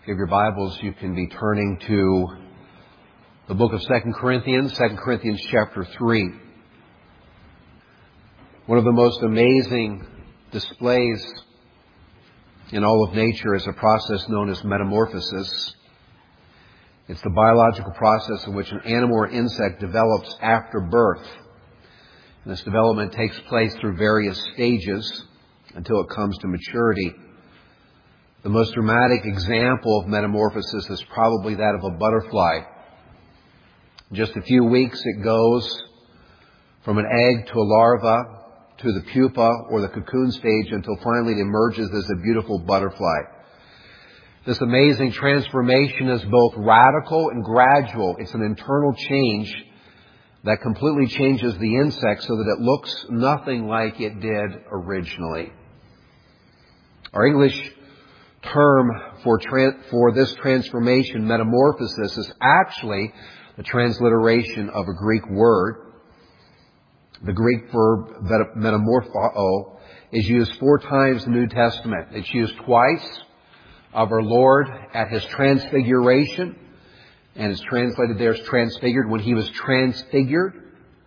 you have your Bibles, you can be turning to the book of 2 Corinthians chapter 3. One of the most amazing displays in all of nature is a process known as metamorphosis. It's the biological process in which an animal or insect develops after birth. And this development takes place through various stages until it comes to maturity. The most dramatic example of metamorphosis is probably that of a butterfly. In just a few weeks it goes from an egg to a larva to the pupa or the cocoon stage until finally it emerges as a beautiful butterfly. This amazing transformation is both radical and gradual. It's an internal change that completely changes the insect so that it looks nothing like it did originally. Our English term for this transformation, metamorphosis, is actually the transliteration of a Greek word. The Greek verb metamorpho is used 4 times in the New Testament. It's used twice of our Lord at His transfiguration, and it's translated there as transfigured when He was transfigured.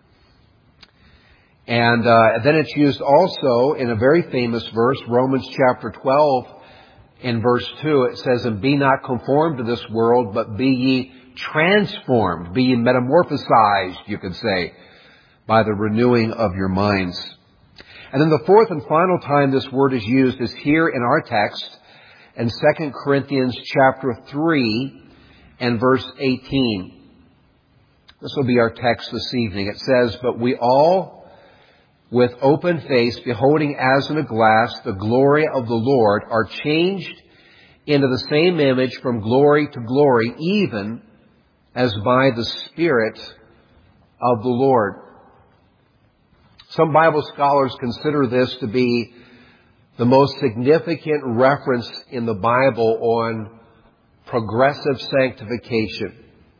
And then it's used also in a very famous verse, Romans chapter 12, in verse 2. It says, "And be not conformed to this world, but be ye transformed," be ye metamorphosized, you could say, by the renewing of your minds. And then the fourth and final time this word is used is here in our text in 2 Corinthians chapter 3 and verse 18. This will be our text this evening. It says, "But we all, with open face, beholding as in a glass the glory of the Lord, are changed into the same image from glory to glory, even as by the Spirit of the Lord." Some Bible scholars consider this to be the most significant reference in the Bible on progressive sanctification.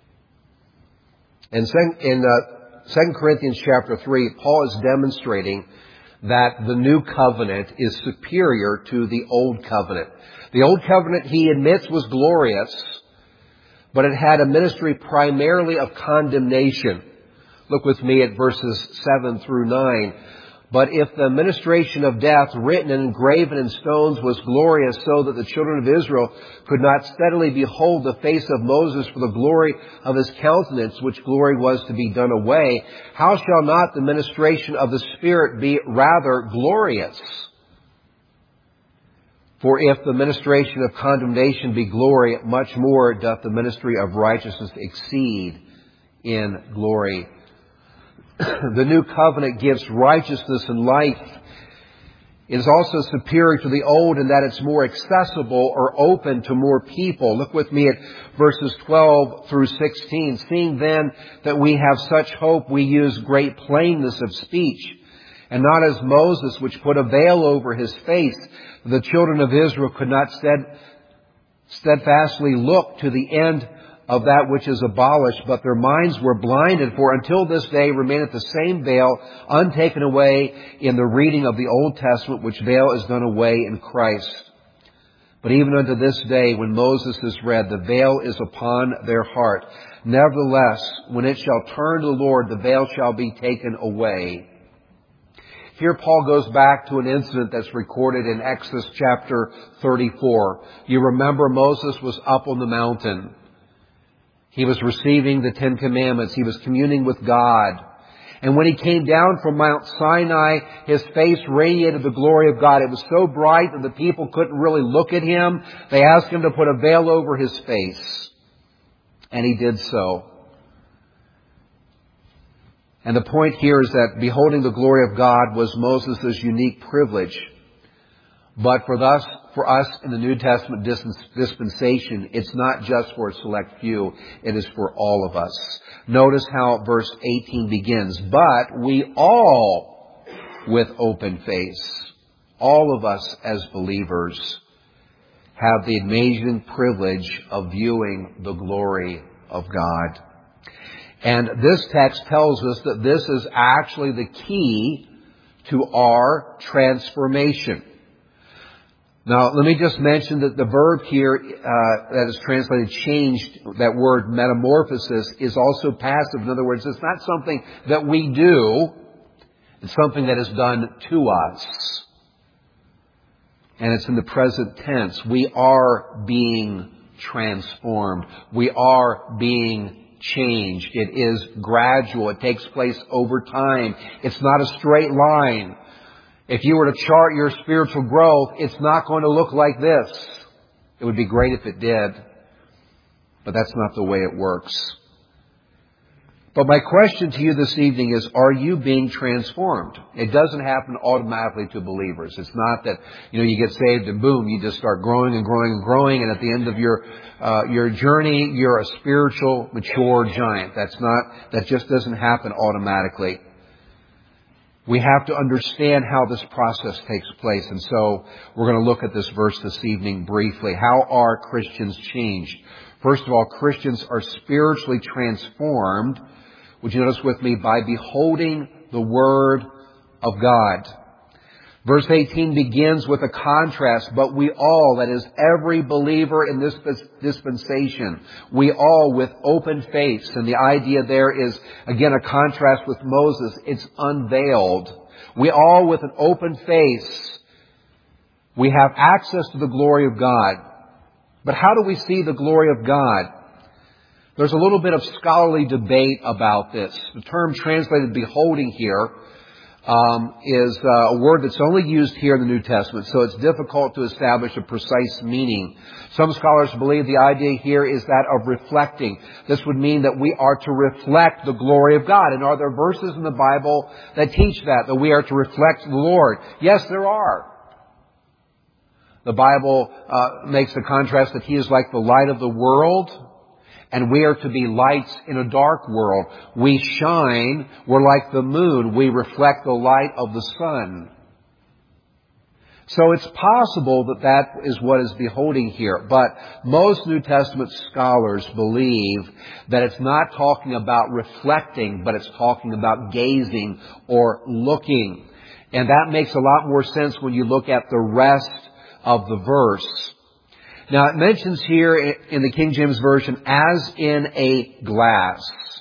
In 2 Corinthians chapter 3, Paul is demonstrating that the new covenant is superior to the old covenant. The old covenant, he admits, was glorious, but it had a ministry primarily of condemnation. Look with me at verses 7 through 9. "But if the ministration of death, written and engraven in stones, was glorious, so that the children of Israel could not steadily behold the face of Moses for the glory of his countenance, which glory was to be done away, how shall not the ministration of the Spirit be rather glorious? For if the ministration of condemnation be glory, much more doth the ministry of righteousness exceed in glory." The new covenant gives righteousness and life. It is also superior to the old in that it's more accessible or open to more people. Look with me at verses 12 through 16. "Seeing then that we have such hope, we use great plainness of speech, and not as Moses, which put a veil over his face. The children of Israel could not steadfastly look to the end of that which is abolished, but their minds were blinded. For until this day remaineth the same veil, untaken away in the reading of the Old Testament, which veil is done away in Christ. But even unto this day, when Moses is read, the veil is upon their heart. Nevertheless, when it shall turn to the Lord, the veil shall be taken away." Here Paul goes back to an incident that's recorded in Exodus chapter 34. You remember Moses was up on the mountain. He was receiving the 10 Commandments. He was communing with God. And when he came down from Mount Sinai, his face radiated the glory of God. It was so bright that the people couldn't really look at him. They asked him to put a veil over his face. And he did so. And the point here is that beholding the glory of God was Moses' unique privilege. But for us in the New Testament dispensation, it's not just for a select few. It is for all of us. Notice how verse 18 begins. "But we all with open face," all of us as believers, have the amazing privilege of viewing the glory of God. And this text tells us that this is actually the key to our transformation. Now, let me just mention that the verb here that is translated changed, that word metamorphosis, is also passive. In other words, it's not something that we do. It's something that is done to us. And it's in the present tense. We are being transformed. We are being changed. It is gradual. It takes place over time. It's not a straight line. If you were to chart your spiritual growth, it's not going to look like this. It would be great if it did, but that's not the way it works. But my question to you this evening is, are you being transformed? It doesn't happen automatically to believers. It's not that, you get saved and boom, you just start growing and growing and growing, and at the end of your journey, you're a spiritual, mature giant. That just doesn't happen automatically. We have to understand how this process takes place. And so we're going to look at this verse this evening briefly. How are Christians changed? First of all, Christians are spiritually transformed, would you notice with me, by beholding the Word of God. Verse 18 begins with a contrast, but we all, that is every believer in this dispensation, we all with open face. And the idea there is, again, a contrast with Moses. It's unveiled. We all with an open face, we have access to the glory of God. But how do we see the glory of God? There's a little bit of scholarly debate about this. The term translated beholding here is a word that's only used here in the New Testament, so it's difficult to establish a precise meaning. Some scholars believe the idea here is that of reflecting. This would mean that we are to reflect the glory of God. And are there verses in the Bible that teach that we are to reflect the Lord? Yes, there are. The Bible makes the contrast that He is like the light of the world, and we are to be lights in a dark world. We shine. We're like the moon. We reflect the light of the sun. So it's possible that is what is beholding here. But most New Testament scholars believe that it's not talking about reflecting, but it's talking about gazing or looking. And that makes a lot more sense when you look at the rest of the verse. Now, it mentions here in the King James Version, as in a glass.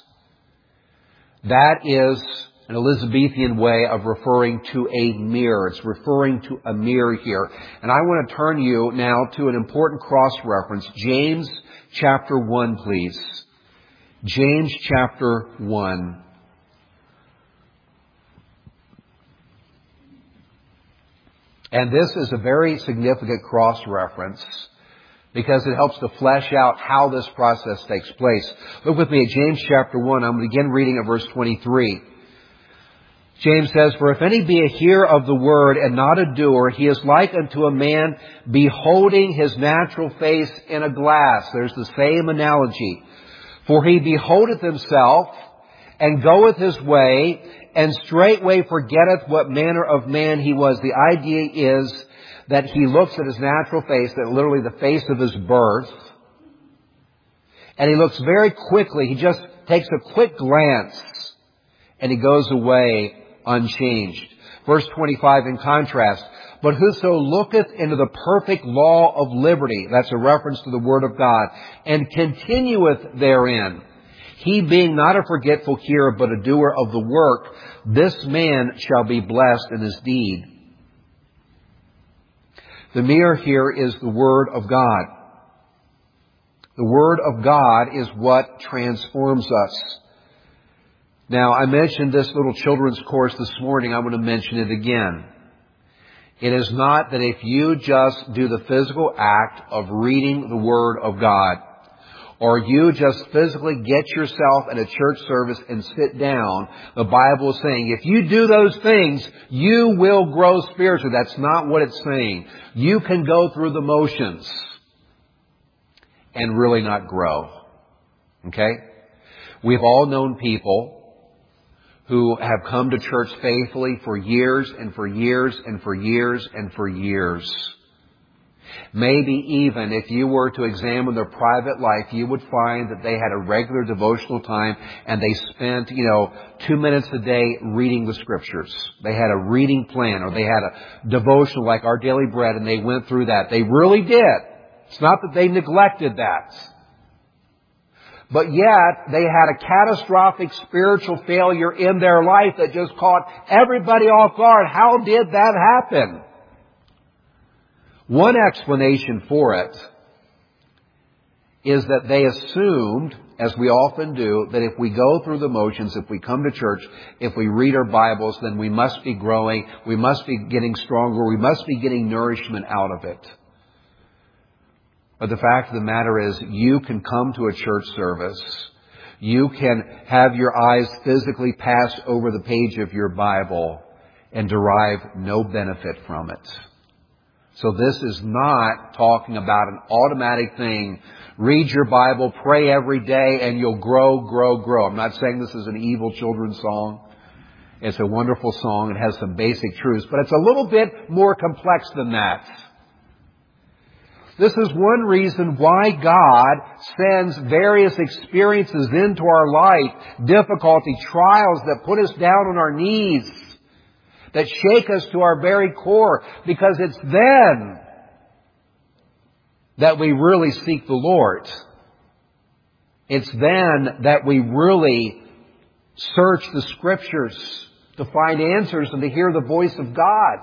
That is an Elizabethan way of referring to a mirror. It's referring to a mirror here. And I want to turn you now to an important cross-reference. James chapter 1, please. James chapter 1. And this is a very significant cross-reference, because it helps to flesh out how this process takes place. Look with me at James chapter 1. I'm going to begin reading at verse 23. James says, "For if any be a hearer of the word and not a doer, he is like unto a man beholding his natural face in a glass." There's the same analogy. "For he beholdeth himself, and goeth his way, and straightway forgetteth what manner of man he was." The idea is that he looks at his natural face, that literally the face of his birth, and he looks very quickly. He just takes a quick glance, and he goes away unchanged. Verse 25 in contrast, "But whoso looketh into the perfect law of liberty," that's a reference to the Word of God, "and continueth therein, he being not a forgetful hearer, but a doer of the work, this man shall be blessed in his deed." The mirror here is the Word of God. The Word of God is what transforms us. Now, I mentioned this little children's course this morning. I'm going to mention it again. It is not that if you just do the physical act of reading the Word of God, or you just physically get yourself in a church service and sit down, the Bible is saying, if you do those things, you will grow spiritually. That's not what it's saying. You can go through the motions and really not grow. Okay? We've all known people who have come to church faithfully for years and for years and for years and for years. Maybe even if you were to examine their private life, you would find that they had a regular devotional time and they spent, 2 minutes a day reading the Scriptures. They had a reading plan, or they had a devotional like Our Daily Bread, and they went through that. They really did. It's not that they neglected that. But yet, they had a catastrophic spiritual failure in their life that just caught everybody off guard. How did that happen? One explanation for it is that they assumed, as we often do, that if we go through the motions, if we come to church, if we read our Bibles, then we must be growing, we must be getting stronger, we must be getting nourishment out of it. But the fact of the matter is, you can come to a church service, you can have your eyes physically pass over the page of your Bible and derive no benefit from it. So this is not talking about an automatic thing. Read your Bible, pray every day, and you'll grow, grow, grow. I'm not saying this is an evil children's song. It's a wonderful song. It has some basic truths, but it's a little bit more complex than that. This is one reason why God sends various experiences into our life, difficulty, trials that put us down on our knees, that shake us to our very core, because it's then that we really seek the Lord. It's then that we really search the Scriptures to find answers and to hear the voice of God.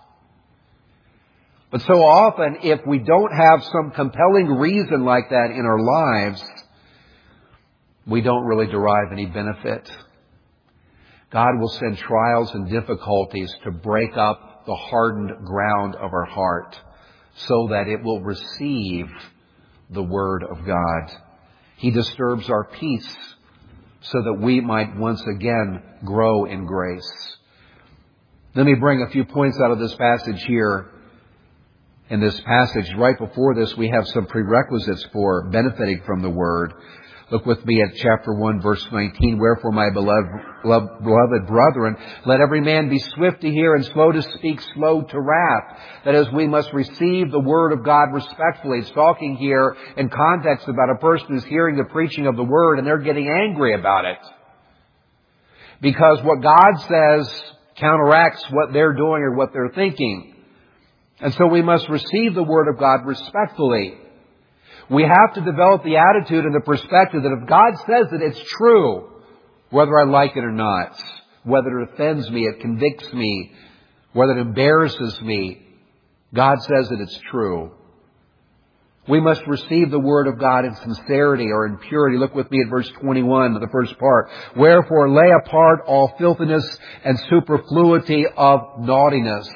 But so often, if we don't have some compelling reason like that in our lives, we don't really derive any benefit. God will send trials and difficulties to break up the hardened ground of our heart so that it will receive the Word of God. He disturbs our peace so that we might once again grow in grace. Let me bring a few points out of this passage here. In this passage, right before this, we have some prerequisites for benefiting from the Word. Look with me at chapter 1, verse 19. Wherefore, my beloved brethren, let every man be swift to hear and slow to speak, slow to wrath. That is, we must receive the Word of God respectfully. It's talking here in context about a person who's hearing the preaching of the Word and they're getting angry about it. Because what God says counteracts what they're doing or what they're thinking. And so we must receive the Word of God respectfully. We have to develop the attitude and the perspective that if God says it, it's true, whether I like it or not, whether it offends me, it convicts me, whether it embarrasses me. God says that it's true. We must receive the Word of God in sincerity or in purity. Look with me at verse 21, the first part. Wherefore lay apart all filthiness and superfluity of naughtiness.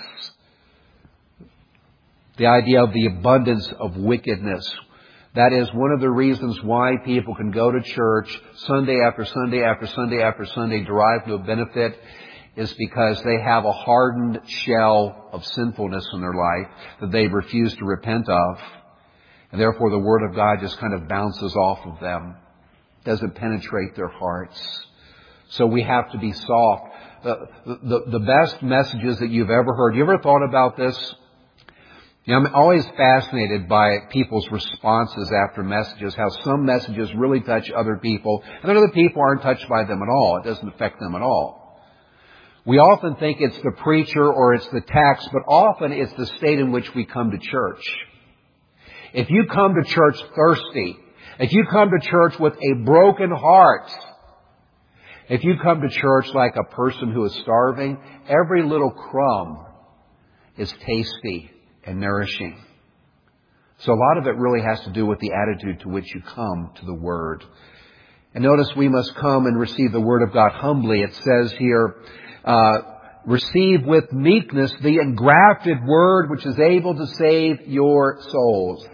The idea of the abundance of wickedness. That is one of the reasons why people can go to church Sunday after Sunday after Sunday after Sunday, derive no benefit, is because they have a hardened shell of sinfulness in their life that they refuse to repent of. And therefore the Word of God just kind of bounces off of them. Doesn't penetrate their hearts. So we have to be soft. The best messages that you've ever heard. You ever thought about this? I'm always fascinated by people's responses after messages, how some messages really touch other people, and other people aren't touched by them at all. It doesn't affect them at all. We often think it's the preacher or it's the text, but often it's the state in which we come to church. If you come to church thirsty, if you come to church with a broken heart, if you come to church like a person who is starving, every little crumb is tasty and nourishing. So a lot of it really has to do with the attitude to which you come to the Word. And notice we must come and receive the Word of God humbly. It says here, receive with meekness the engrafted Word which is able to save your souls.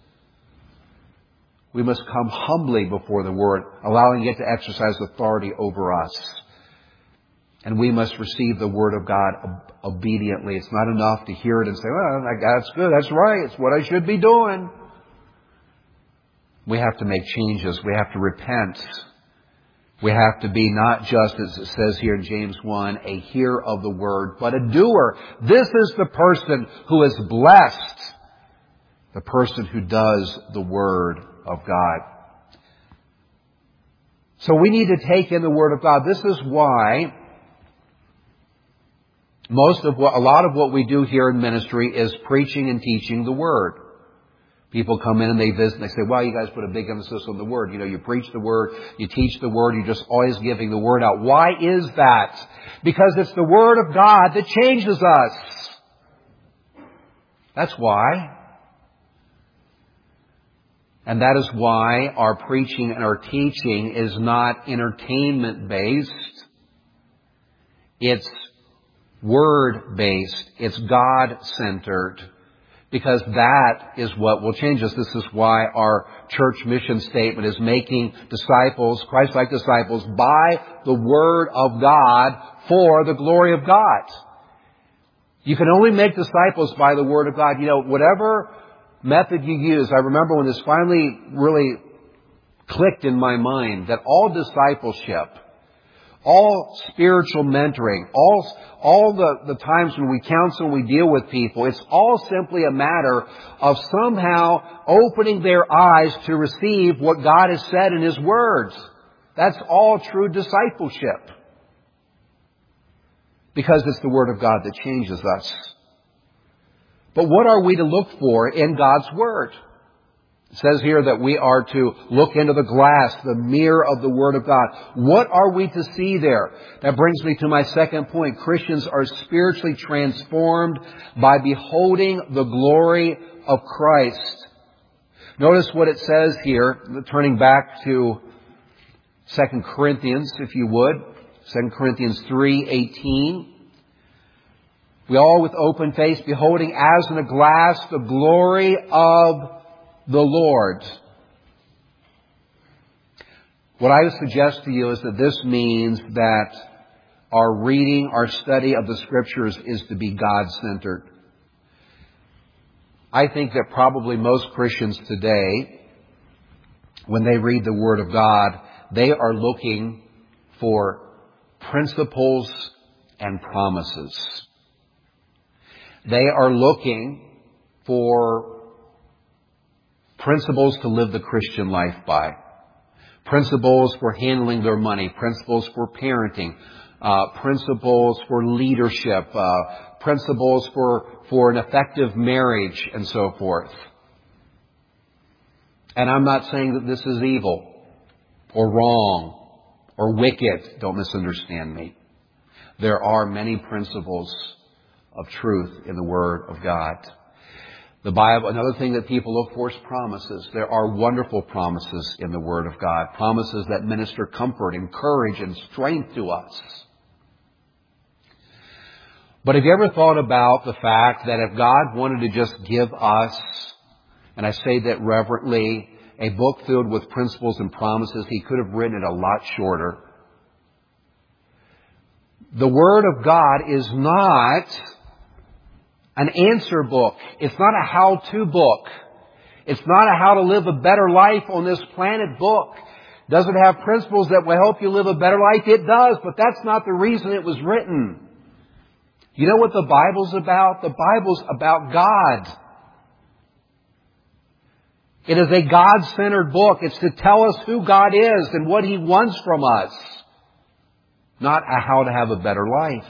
We must come humbly before the Word, allowing it to exercise authority over us. And we must receive the Word of God obediently. It's not enough to hear it and say, well, that's good, that's right, it's what I should be doing. We have to make changes. We have to repent. We have to be not just, as it says here in James 1, a hearer of the Word, but a doer. This is the person who is blessed. the person who does the Word of God. So we need to take in the Word of God. This is why a lot of what we do here in ministry is preaching and teaching the Word. People come in and they visit and they say, well, you guys put a big emphasis on the Word. You preach the Word, you teach the Word, you're just always giving the Word out. Why is that? Because it's the Word of God that changes us. That's why. And that is why our preaching and our teaching is not entertainment-based. It's Word-based. It's God-centered. Because that is what will change us. This is why our church mission statement is making disciples, Christ-like disciples, by the Word of God for the glory of God. You can only make disciples by the Word of God. Whatever method you use. I remember when this finally really clicked in my mind that all discipleship, all spiritual mentoring, all the times when we counsel and we deal with people, it's all simply a matter of somehow opening their eyes to receive what God has said in His words. That's all true discipleship. Because it's the Word of God that changes us. But what are we to look for in God's Word? It says here that we are to look into the glass, the mirror of the Word of God. What are we to see there? That brings me to my second point. Christians are spiritually transformed by beholding the glory of Christ. Notice what it says here, turning back to 2 Corinthians, if you would. 2 Corinthians 3:18. We all with open face, beholding as in a glass the glory of the Lord. What I would suggest to you is that this means that our reading, our study of the Scriptures is to be God-centered. I think that probably most Christians today, when they read the Word of God, they are looking for principles and promises. They are looking for principles to live the Christian life by. Principles for handling their money. Principles for parenting. Principles for leadership. Principles for an effective marriage and so forth. And I'm not saying that this is evil or wrong or wicked. Don't misunderstand me. There are many principles of truth in the Word of God. The Bible, another thing that people look for is promises. There are wonderful promises in the Word of God. Promises that minister comfort and courage and strength to us. But have you ever thought about the fact that if God wanted to just give us, and I say that reverently, a book filled with principles and promises, He could have written it a lot shorter. The Word of God is not an answer book. It's not a how-to book. It's not a how to live a better life on this planet book. Does it have principles that will help you live a better life? It does, but that's not the reason it was written. You know what the Bible's about? The Bible's about God. It is a God-centered book. It's to tell us who God is and what He wants from us. Not a how to have a better life.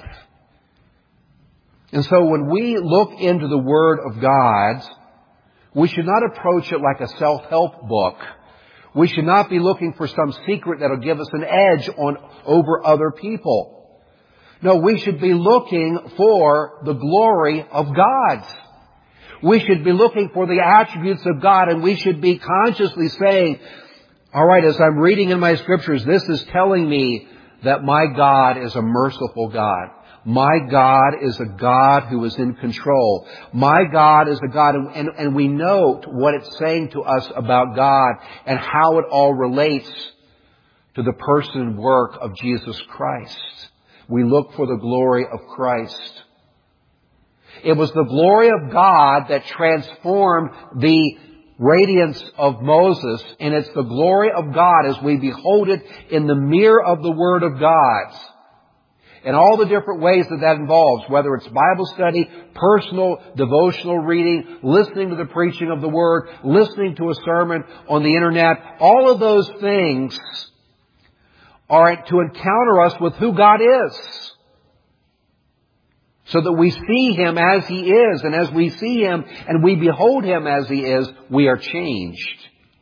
And so when we look into the Word of God, we should not approach it like a self-help book. We should not be looking for some secret that will give us an edge over other people. No, we should be looking for the glory of God. We should be looking for the attributes of God, and we should be consciously saying, all right, as I'm reading in my Scriptures, this is telling me that my God is a merciful God. My God is a God who is in control. My God is a God, and we note what it's saying to us about God and how it all relates to the person and work of Jesus Christ. We look for the glory of Christ. It was the glory of God that transformed the radiance of Moses, and it's the glory of God as we behold it in the mirror of the Word of God. in all the different ways that involves, whether it's Bible study, personal, devotional reading, listening to the preaching of the Word, listening to a sermon on the Internet. All of those things are to encounter us with who God is, so that we see Him as He is. And as we see Him and we behold Him as He is, we are changed.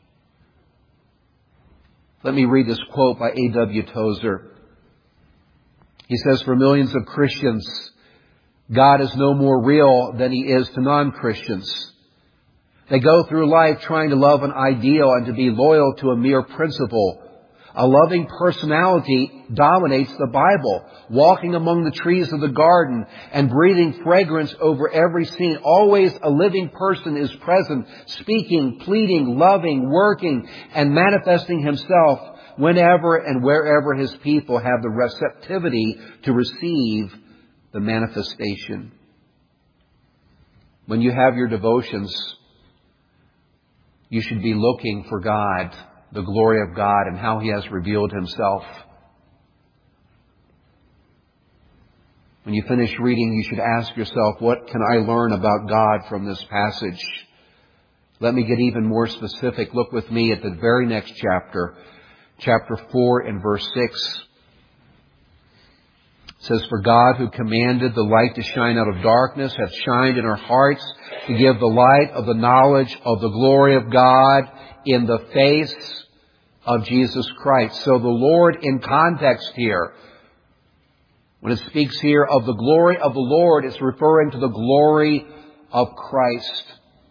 Let me read this quote by A.W. Tozer. He says, "For millions of Christians, God is no more real than He is to non-Christians. They go through life trying to love an ideal and to be loyal to a mere principle. A loving personality dominates the Bible, walking among the trees of the garden and breathing fragrance over every scene. Always a living person is present, speaking, pleading, loving, working, and manifesting himself whenever and wherever his people have the receptivity to receive the manifestation." When you have your devotions, you should be looking for God, the glory of God, and how He has revealed Himself. When you finish reading, you should ask yourself, what can I learn about God from this passage? Let me get even more specific. Look with me at the very next chapter, chapter 4 and verse 6. It says, "For God, who commanded the light to shine out of darkness, hath shined in our hearts to give the light of the knowledge of the glory of God in the face of Jesus Christ." So the Lord, in context here, when it speaks here of the glory of the Lord, it's referring to the glory of Christ.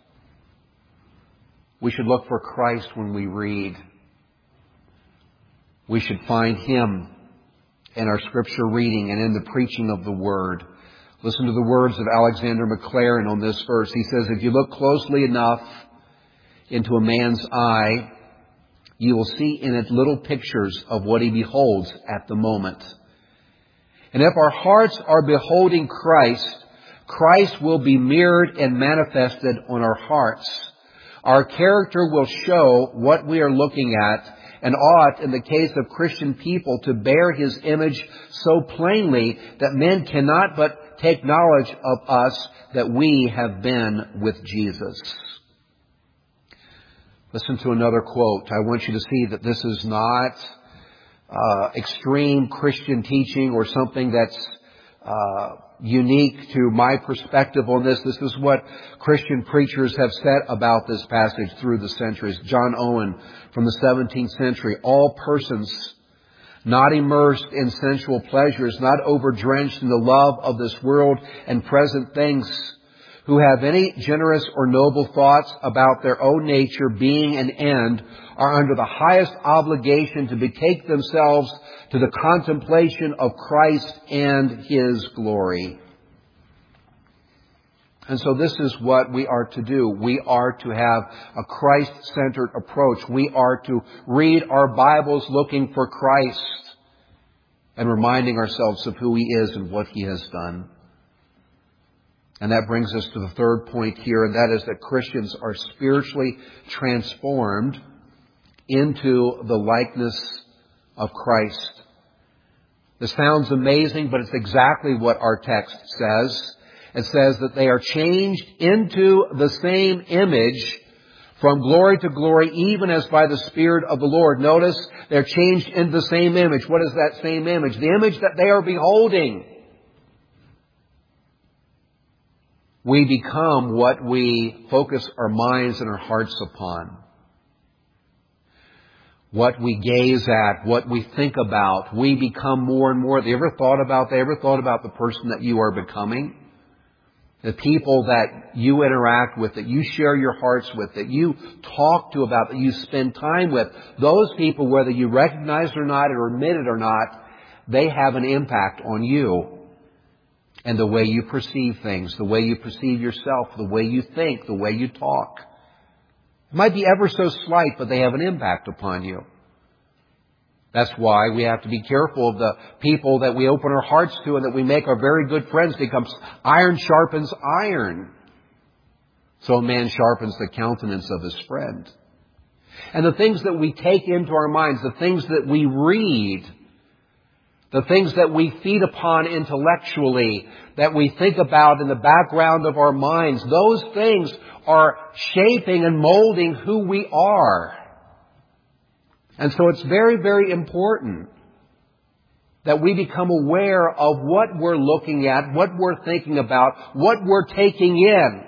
We should look for Christ when we read. We should find Him in our Scripture reading and in the preaching of the Word. Listen to the words of Alexander Maclaren on this verse. He says, "If you look closely enough into a man's eye, you will see in it little pictures of what he beholds at the moment. And if our hearts are beholding Christ, Christ will be mirrored and manifested on our hearts. Our character will show what we are looking at, and ought, in the case of Christian people, to bear His image so plainly that men cannot but take knowledge of us that we have been with Jesus." Listen to another quote. I want you to see that this is not extreme Christian teaching or something that's unique to my perspective on this. This is what Christian preachers have said about this passage through the centuries. John Owen from the 17th century. "All persons not immersed in sensual pleasures, not overdrenched in the love of this world and present things, who have any generous or noble thoughts about their own nature, being, and end, are under the highest obligation to betake themselves to the contemplation of Christ and His glory." And so this is what we are to do. We are to have a Christ-centered approach. We are to read our Bibles looking for Christ and reminding ourselves of who He is and what He has done. And that brings us to the third point here, and that is that Christians are spiritually transformed into the likeness of Christ. This sounds amazing, but it's exactly what our text says. It says that they are changed into the same image from glory to glory, even as by the Spirit of the Lord. Notice, they're changed into the same image. What is that same image? The image that they are beholding. We become what we focus our minds and our hearts upon. What we gaze at, what we think about, we become more and more. Have you ever thought about the person that you are becoming? The people that you interact with, that you share your hearts with, that you talk to about, that you spend time with, those people, whether you recognize it or not, or admit it or not, they have an impact on you. And the way you perceive things, the way you perceive yourself, the way you think, the way you talk. It might be ever so slight, but they have an impact upon you. That's why we have to be careful of the people that we open our hearts to and that we make our very good friends, because iron sharpens iron. So a man sharpens the countenance of his friend. And the things that we take into our minds, the things that we read, the things that we feed upon intellectually, that we think about in the background of our minds, those things are shaping and molding who we are. And so it's very, very important that we become aware of what we're looking at, what we're thinking about, what we're taking in.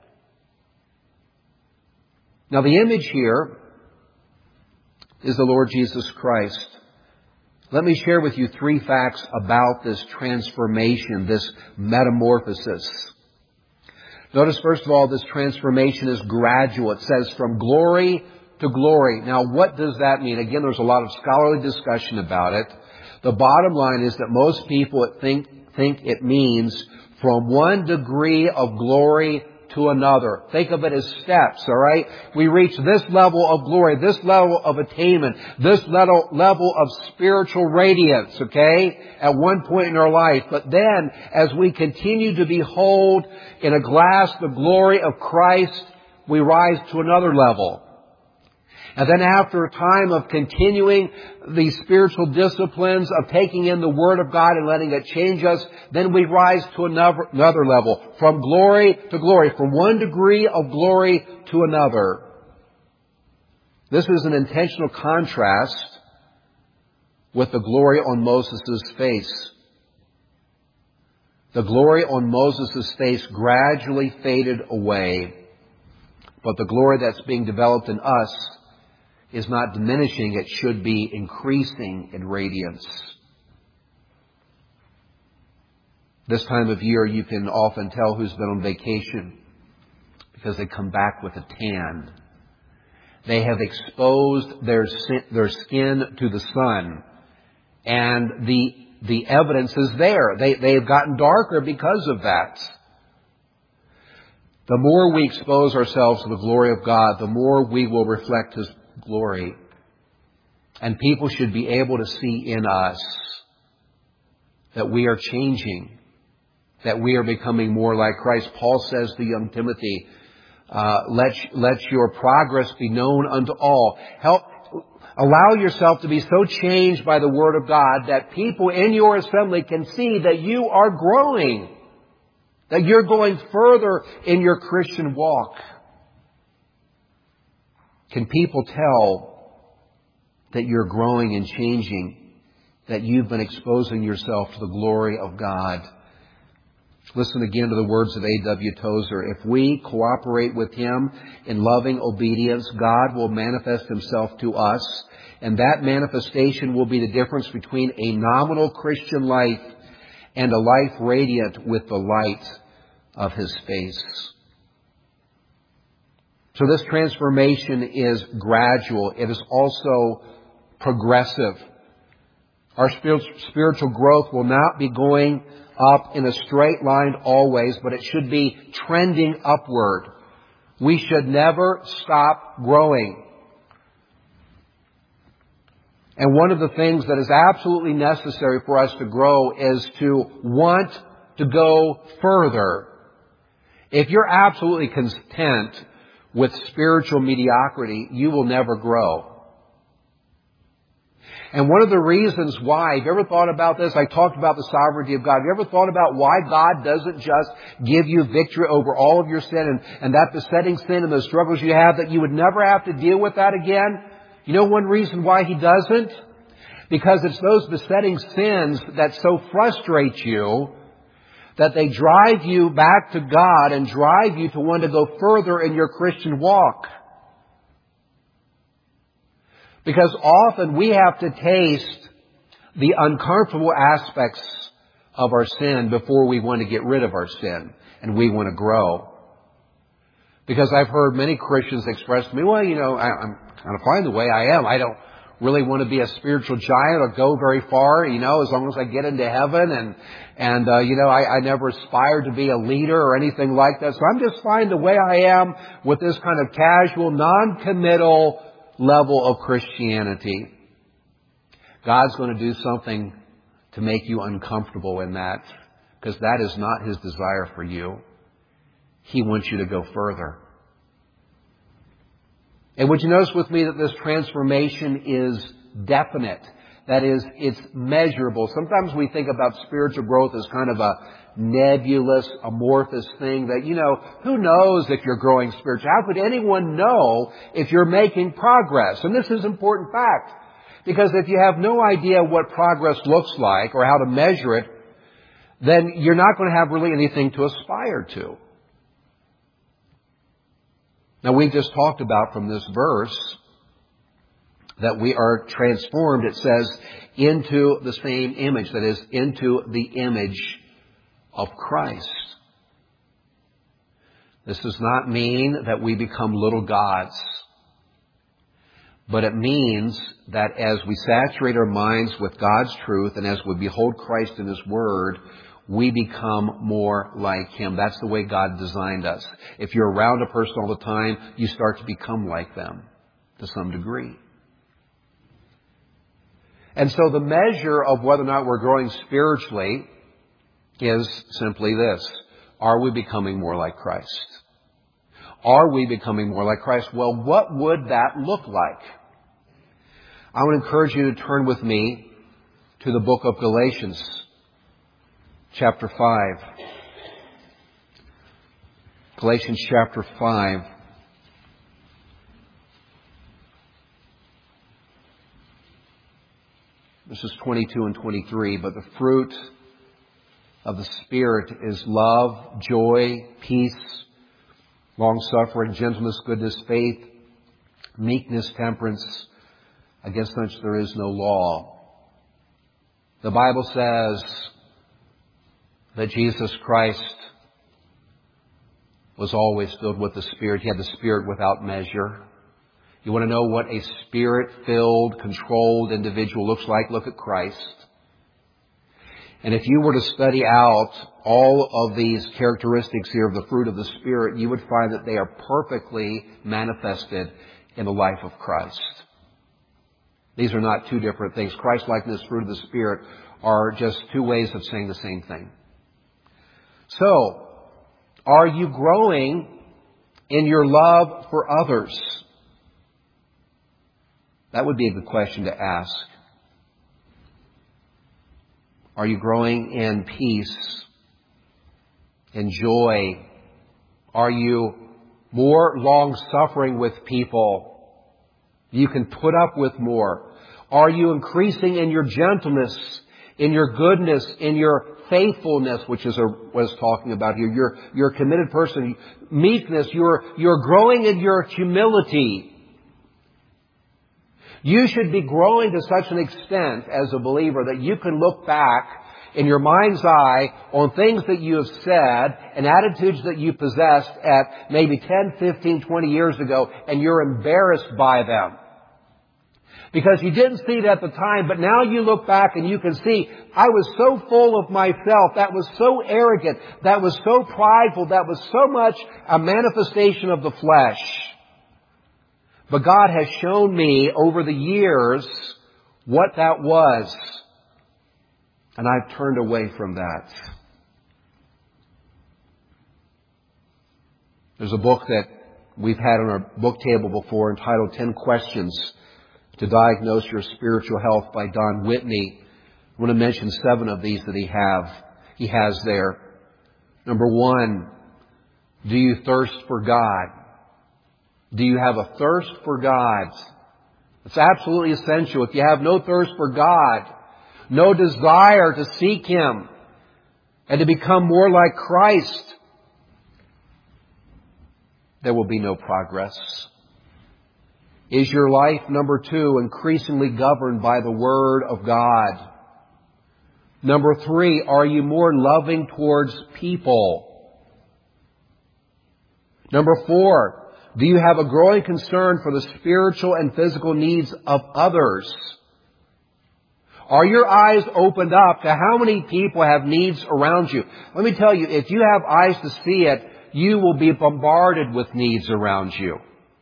Now, the image here is the Lord Jesus Christ. Let me share with you 3 facts about this transformation, this metamorphosis. Notice, first of all, this transformation is gradual. It says from glory to glory. Now, what does that mean? Again, there's a lot of scholarly discussion about it. The bottom line is that most people think it means from one degree of glory to another. Think of it as steps, all right? We reach this level of glory, this level of attainment, this level of spiritual radiance, okay, at one point in our life. But then, as we continue to behold in a glass the glory of Christ, we rise to another level. And then after a time of continuing these spiritual disciplines, of taking in the Word of God and letting it change us, then we rise to another level. From glory to glory. From one degree of glory to another. This is an intentional contrast with the glory on Moses' face. The glory on Moses' face gradually faded away. But the glory that's being developed in us is not diminishing, it should be increasing in radiance. This time of year you can often tell who's been on vacation because they come back with a tan. They have exposed their skin to the sun, and the evidence is there. They have gotten darker because of that. The more we expose ourselves to the glory of God, the more we will reflect His glory. And people should be able to see in us that we are changing, that we are becoming more like Christ. Paul says to young Timothy, let your progress be known unto all. Allow yourself to be so changed by the Word of God that people in your assembly can see that you are growing, that you're going further in your Christian walk. Can people tell that you're growing and changing, that you've been exposing yourself to the glory of God? Listen again to the words of A.W. Tozer. If we cooperate with Him in loving obedience, God will manifest Himself to us, and that manifestation will be the difference between a nominal Christian life and a life radiant with the light of His face. So this transformation is gradual. It is also progressive. Our spiritual growth will not be going up in a straight line always, but it should be trending upward. We should never stop growing. And one of the things that is absolutely necessary for us to grow is to want to go further. If you're absolutely content with spiritual mediocrity, you will never grow. And one of the reasons why, have you ever thought about this? I talked about the sovereignty of God. Have you ever thought about why God doesn't just give you victory over all of your sin and that besetting sin and the struggles you have, that you would never have to deal with that again? You know one reason why He doesn't? Because it's those besetting sins that so frustrate you that they drive you back to God and drive you to want to go further in your Christian walk. Because often we have to taste the uncomfortable aspects of our sin before we want to get rid of our sin and we want to grow. Because I've heard many Christians express to me, well, I'm kind of fine the way I am. I don't really want to be a spiritual giant or go very far, as long as I get into heaven. And I never aspired to be a leader or anything like that. So I'm just fine the way I am with this kind of casual, non-committal level of Christianity. God's going to do something to make you uncomfortable in that, because that is not His desire for you. He wants you to go further. And would you notice with me that this transformation is definite? That is, it's measurable. Sometimes we think about spiritual growth as kind of a nebulous, amorphous thing that, who knows if you're growing spiritually? How could anyone know if you're making progress? And this is an important fact. Because if you have no idea what progress looks like or how to measure it, then you're not going to have really anything to aspire to. Now, we just talked about from this verse that we are transformed, it says, into the same image. That is, into the image of Christ. This does not mean that we become little gods. But it means that as we saturate our minds with God's truth and as we behold Christ in His Word, we become more like Him. That's the way God designed us. If you're around a person all the time, you start to become like them to some degree. And so the measure of whether or not we're growing spiritually is simply this. Are we becoming more like Christ? Are we becoming more like Christ? Well, what would that look like? I would encourage you to turn with me to the book of Galatians, chapter 5. Galatians chapter 5. This is 22 and 23. But the fruit of the Spirit is love, joy, peace, long-suffering, gentleness, goodness, faith, meekness, temperance. Against which there is no law. The Bible says that Jesus Christ was always filled with the Spirit. He had the Spirit without measure. You want to know what a Spirit-filled, controlled individual looks like? Look at Christ. And if you were to study out all of these characteristics here of the fruit of the Spirit, you would find that they are perfectly manifested in the life of Christ. These are not two different things. Christ-likeness, fruit of the Spirit are just two ways of saying the same thing. So, are you growing in your love for others? That would be a good question to ask. Are you growing in peace, in joy? Are you more long-suffering with people? You can put up with more. Are you increasing in your gentleness, in your goodness, in your faithfulness, which is what it's talking about here? You're a committed person. Meekness, you're growing in your humility. You should be growing to such an extent as a believer that you can look back in your mind's eye on things that you have said and attitudes that you possessed at maybe 10, 15, 20 years ago, and you're embarrassed by them. Because you didn't see it at the time, but now you look back and you can see, I was so full of myself, that was so arrogant, that was so prideful, that was so much a manifestation of the flesh. But God has shown me over the years what that was. And I've turned away from that. There's a book that we've had on our book table before entitled 10 Questions to Diagnose Your Spiritual Health by Don Whitney. I want to mention 7 of these that he has there. Number 1, do you thirst for God? Do you have a thirst for God? It's absolutely essential. If you have no thirst for God, no desire to seek Him and to become more like Christ, there will be no progress. Is your life, number 2, increasingly governed by the Word of God? Number 3, are you more loving towards people? Number 4, do you have a growing concern for the spiritual and physical needs of others? Are your eyes opened up to how many people have needs around you? Let me tell you, if you have eyes to see it, you will be bombarded with needs around you.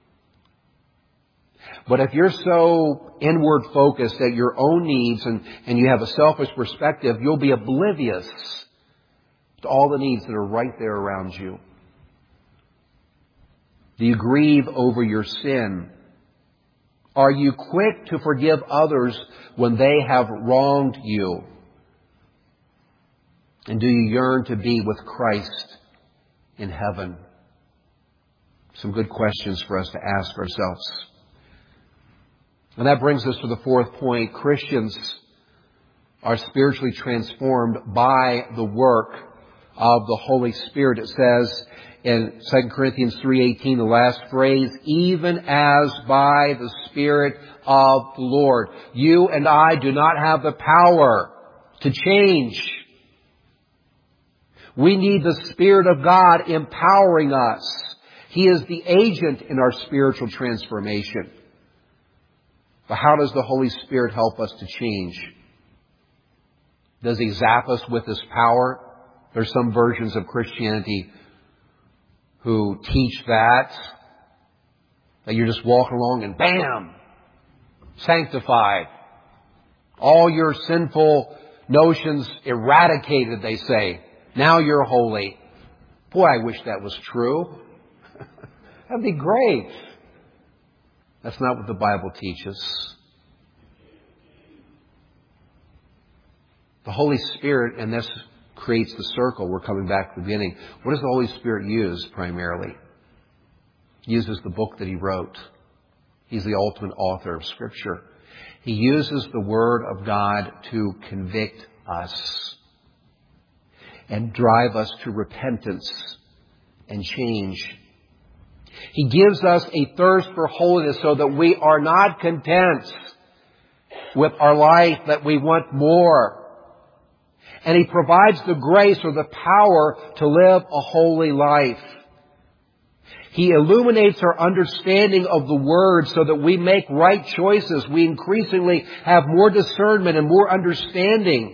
But if you're so inward focused at your own needs and you have a selfish perspective, you'll be oblivious to all the needs that are right there around you. Do you grieve over your sin? Are you quick to forgive others when they have wronged you? And do you yearn to be with Christ in heaven? Some good questions for us to ask ourselves. And that brings us to the fourth point. Christians are spiritually transformed by the work of the Holy Spirit. It says in 2 Corinthians 3:18, the last phrase, even as by the Spirit of the Lord. You and I do not have the power to change. We need the Spirit of God empowering us. He is the agent in our spiritual transformation. But how does the Holy Spirit help us to change? Does He zap us with His power? There's some versions of Christianity who teach that you're just walking along and bam, sanctified. All your sinful notions eradicated, they say. Now you're holy. Boy, I wish that was true. That'd be great. That's not what the Bible teaches. The Holy Spirit, and this creates the circle. We're coming back to the beginning. What does the Holy Spirit use primarily? He uses the book that He wrote. He's the ultimate author of Scripture. He uses the Word of God to convict us and drive us to repentance and change. He gives us a thirst for holiness so that we are not content with our life, that we want more. And He provides the grace or the power to live a holy life. He illuminates our understanding of the Word so that we make right choices. We increasingly have more discernment and more understanding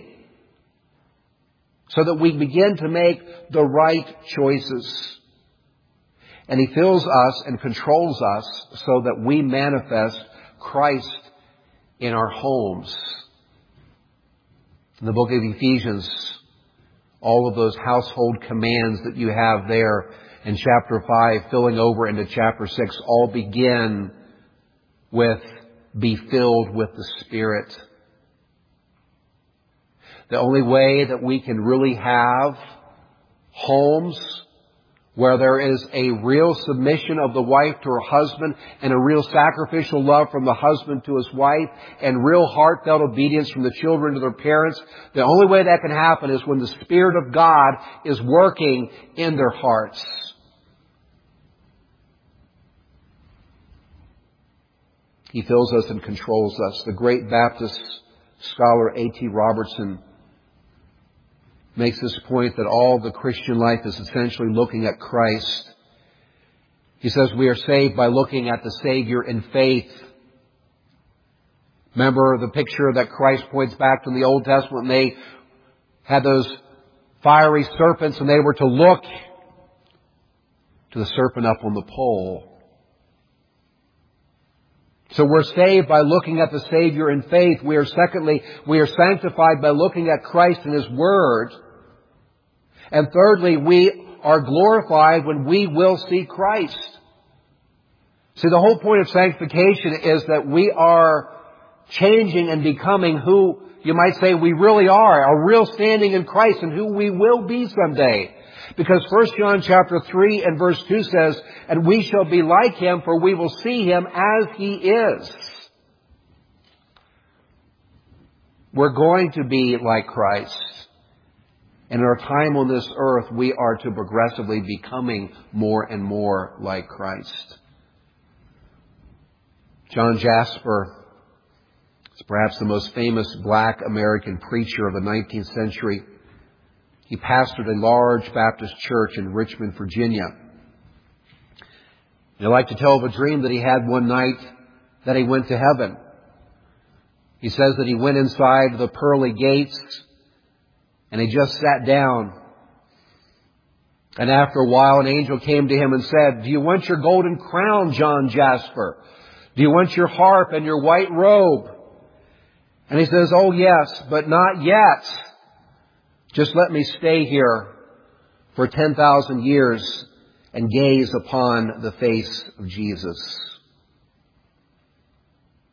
so that we begin to make the right choices. And He fills us and controls us so that we manifest Christ in our homes. In the book of Ephesians, all of those household commands that you have there in chapter 5, filling over into chapter 6, all begin with be filled with the Spirit. The only way that we can really have homes where there is a real submission of the wife to her husband and a real sacrificial love from the husband to his wife and real heartfelt obedience from the children to their parents, the only way that can happen is when the Spirit of God is working in their hearts. He fills us and controls us. The great Baptist scholar A.T. Robertson makes this point that all the Christian life is essentially looking at Christ. He says we are saved by looking at the Savior in faith. Remember the picture that Christ points back to in the Old Testament when they had those fiery serpents and they were to look to the serpent up on the pole. So we're saved by looking at the Savior in faith. We are sanctified by looking at Christ and His Word. And thirdly, we are glorified when we will see Christ. See, the whole point of sanctification is that we are changing and becoming who you might say we really are, our real standing in Christ and who we will be someday. Because 1 John chapter 3 and verse 2 says, and we shall be like Him, for we will see Him as He is. We're going to be like Christ. And in our time on this earth, we are to progressively becoming more and more like Christ. John Jasper is perhaps the most famous black American preacher of the 19th century. He pastored a large Baptist church in Richmond, Virginia. He'd like to tell of a dream that he had one night that he went to heaven. He says that he went inside the pearly gates and he just sat down. And after a while, an angel came to him and said, do you want your golden crown, John Jasper? Do you want your harp and your white robe? And he says, oh yes, but not yet. Just let me stay here for 10,000 years and gaze upon the face of Jesus.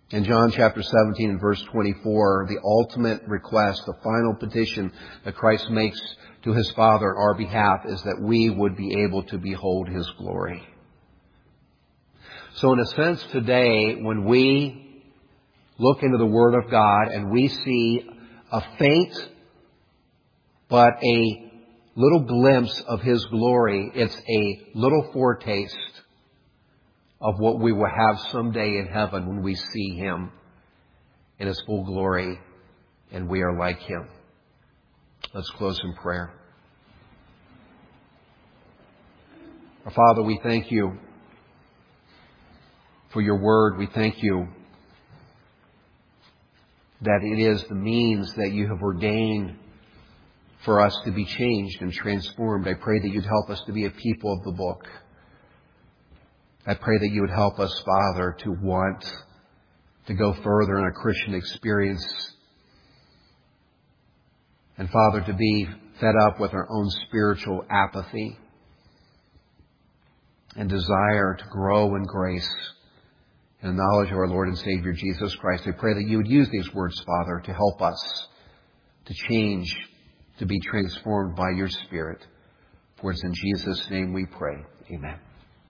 In John chapter 17 and verse 24, the ultimate request, the final petition that Christ makes to His Father on our behalf is that we would be able to behold His glory. So in a sense today, when we look into the Word of God and we see a faint but a little glimpse of His glory, it's a little foretaste of what we will have someday in heaven when we see Him in His full glory and we are like Him. Let's close in prayer. Our Father, we thank You for Your Word. We thank You that it is the means that You have ordained for us to be changed and transformed. I pray that You'd help us to be a people of the book. I pray that You would help us, Father, to want to go further in our Christian experience. And, Father, to be fed up with our own spiritual apathy and desire to grow in grace and knowledge of our Lord and Savior Jesus Christ. I pray that You would use these words, Father, to help us to change, to be transformed by Your Spirit. For it's in Jesus' name we pray. Amen.